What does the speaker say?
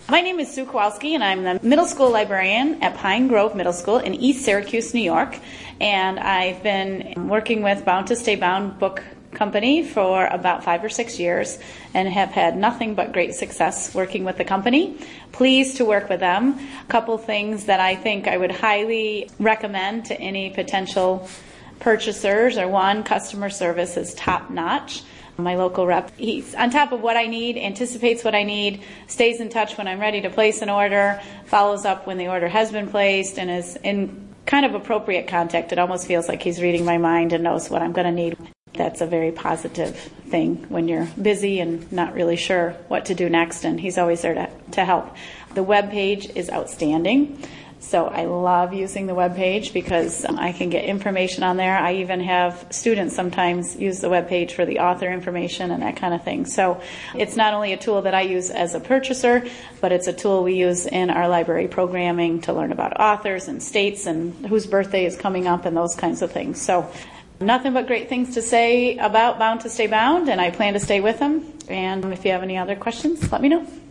My name is Sue Kowalski, and I'm the middle school librarian at Pine Grove Middle School in East Syracuse, New York. And I've been working with Bound to Stay Bound Book Company for about 5 or 6 years and have had nothing but great success working with the company. Pleased to work with them. A couple things that I think I would highly recommend to any potential purchasers are: one, customer service is top notch. My local rep, he's on top of what I need, anticipates what I need, stays in touch when I'm ready to place an order, follows up when the order has been placed, and is in kind of appropriate contact. It almost feels like he's reading my mind and knows what I'm going to need. That's a very positive thing when you're busy and not really sure what to do next, and he's always there to help. The web page is outstanding. So I love using the web page because I can get information on there. I even have students sometimes use the web page for the author information and that kind of thing. So it's not only a tool that I use as a purchaser, but it's a tool we use in our library programming to learn about authors and states and whose birthday is coming up and those kinds of things. So nothing but great things to say about Bound to Stay Bound, and I plan to stay with them. And if you have any other questions, let me know.